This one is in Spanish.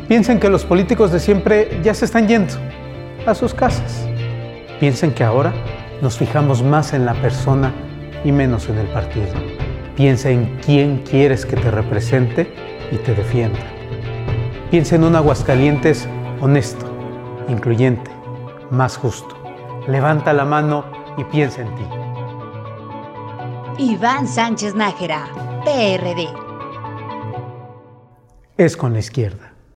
Piensen que los políticos de siempre ya se están yendo a sus casas. Piensen que ahora nos fijamos más en la persona y menos en el partido. Piensa en quién quieres que te represente y te defienda. Piensa en un Aguascalientes honesto, incluyente, más justo. Levanta la mano y piensa en ti. Iván Sánchez Nájera, PRD. Es con la izquierda.